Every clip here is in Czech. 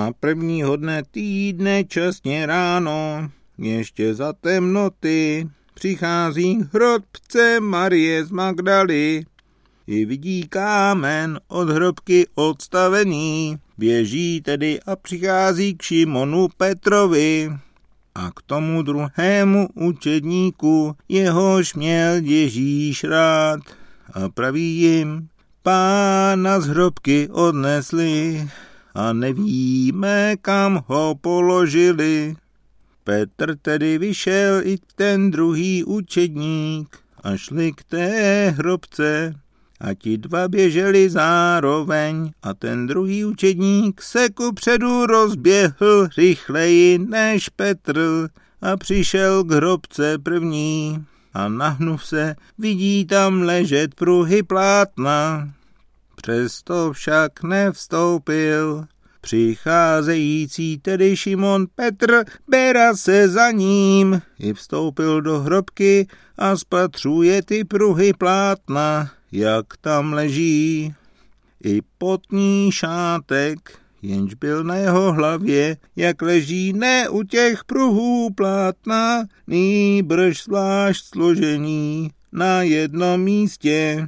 A prvního dne týdne časně ráno, ještě za temnoty, přichází k hrobce Marie z Magdaly. I vidí kámen od hrobky odstavený, běží tedy a přichází k Šimonu Petrovi a k tomu druhému učedníku, jehož měl Ježíš rád, a praví jim: Pána z hrobky odnesli a nevíme, kam ho položili. Petr tedy vyšel i ten druhý učedník a šli k té hrobce. A ti dva běželi zároveň a ten druhý učedník se kupředu rozběhl rychleji než Petr a přišel k hrobce první a nahnuv se, vidí tam ležet pruhy plátna. Přesto však nevstoupil. Přicházející tedy Šimon Petr bera se za ním, i vstoupil do hrobky a spatřuje ty pruhy plátna, jak tam leží. I potný šátek, jenž byl na jeho hlavě, jak leží ne u těch pruhů plátna, nýbrž zvlášť složený na jednom místě.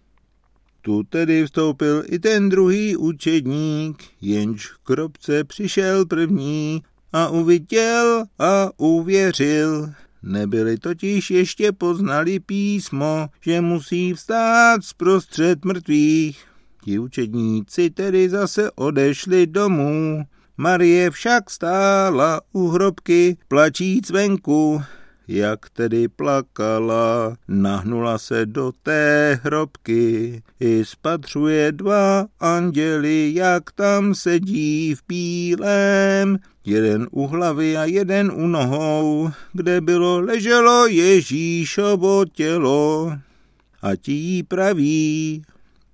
Tu tedy vstoupil i ten druhý učedník, jenž k hrobce přišel první a uviděl a uvěřil. Nebyli totiž ještě poznali písmo, že musí vstát zprostřed mrtvých. Ti učedníci tedy zase odešli domů. Marie však stála u hrobky, plačíc venku. Jak tedy plakala, nahnula se do té hrobky, i spatřuje dva anděli, jak tam sedí v bílém, jeden u hlavy a jeden u nohou, kde leželo Ježíšovo tělo. A ti jí praví: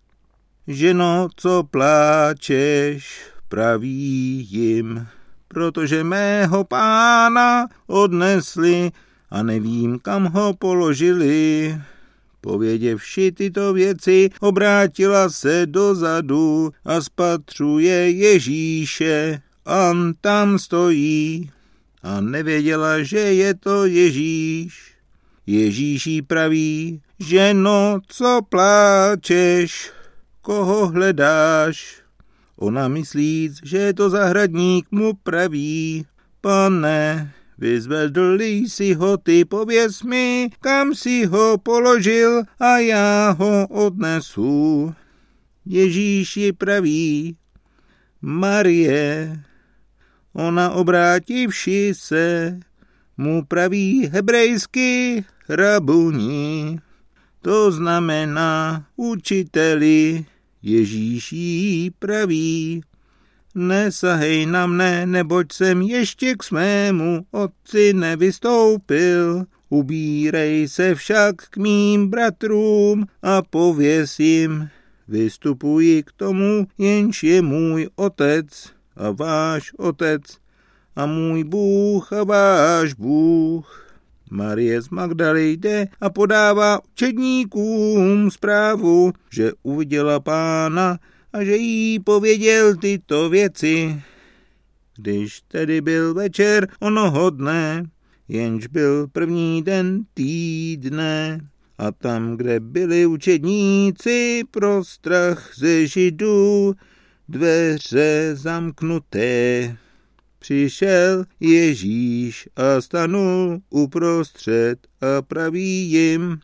Ženo, co pláčeš? Praví jim: Protože mého Pána odnesli a nevím, kam ho položili. Pověděvši tyto věci, obrátila se dozadu a spatřuje Ježíše, on tam stojí, a nevěděla, že je to Ježíš. Ježíš jí praví: Ženo, co pláčeš? Koho hledáš? Ona myslíc, že je to zahradník, mu praví: Pane, vyzvedl jsi ho ty, pověz mi, kam si ho položil a já ho odnesu. Ježíš ji praví: Marie. Ona obrátivši se, mu praví hebrejsky rabuni. To znamená učiteli. Ježíš jí praví: Nesahej na mne, neboť jsem ještě k svému otci nevystoupil. Ubírej se však k mým bratrům a pověz jim: Vystupuji k tomu, jenž je můj otec a váš otec, a můj Bůh a váš Bůh. Marie z Magdaly jde a podává učedníkům zprávu, že uviděla Pána a že jí pověděl tyto věci. Když tedy byl večer onoho dne, jenž byl první den týdne, a tam, kde byli učedníci pro strach ze Židů, dveře zamknuté, přišel Ježíš a stanul uprostřed a praví jim: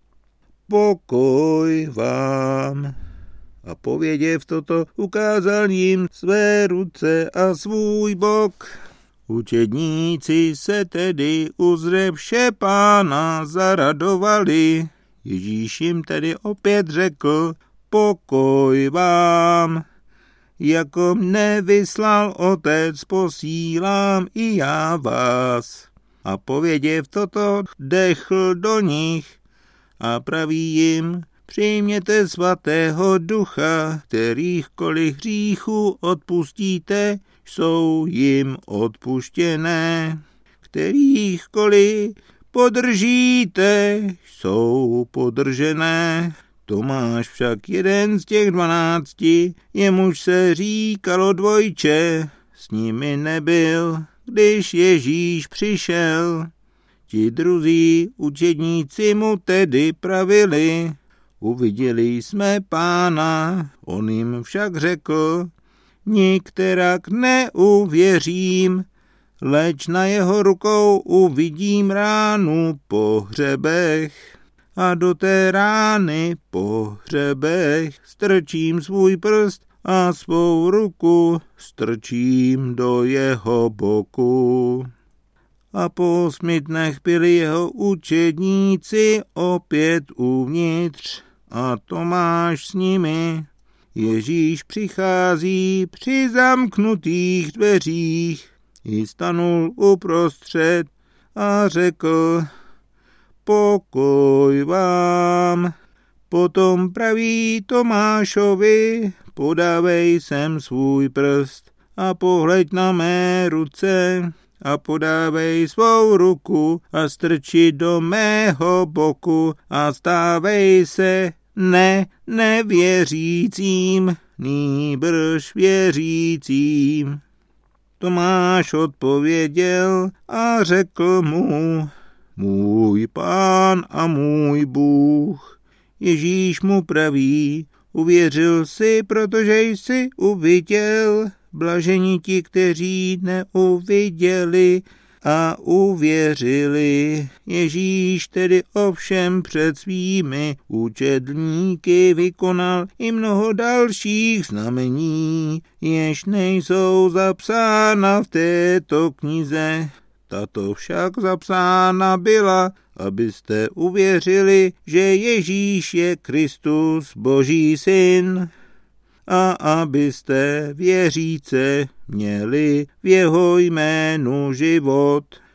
Pokoj vám. A pověděv toto, ukázal jim své ruce a svůj bok. Učedníci se tedy uzřevše Pána zaradovali. Ježíš jim tedy opět řekl: Pokoj vám. Jako mne vyslal Otec, posílám i já vás. A pověděv toto, dechl do nich a praví jim: Přijměte svatého ducha, kterýchkoliv hříchů odpustíte, jsou jim odpuštěné. Kterýchkoliv podržíte, jsou podržené. Tomáš však, jeden z těch 12, jemuž se říkalo Dvojče, s nimi nebyl, když Ježíš přišel. Ti druzí učedníci mu tedy pravili, uviděli jsme Pána, on jim však řekl, nikterak neuvěřím, leč na jeho rukou uvidím ránu po hřebech a do té rány po hřebech strčím svůj prst a svou ruku strčím do jeho boku. A po 8 dnech byli jeho učedníci opět uvnitř a Tomáš s nimi. Ježíš přichází při zamknutých dveřích, i stanul uprostřed a řekl, pokoj vám. Potom praví Tomášovi, podávej sem svůj prst a pohleď na mé ruce a podávej svou ruku a strči do mého boku a stávej se nevěřícím, nýbrž věřícím. Tomáš odpověděl a řekl mu, můj Pán a můj Bůh. Ježíš mu praví, uvěřil jsi, protože jsi uviděl, blaženi ti, kteří neuviděli a uvěřili. Ježíš tedy ovšem před svými učedníky vykonal i mnoho dalších znamení, jež nejsou zapsána v této knize. Tato však zapsána byla, abyste uvěřili, že Ježíš je Kristus, Boží syn, a abyste věříce měli v jeho jménu život.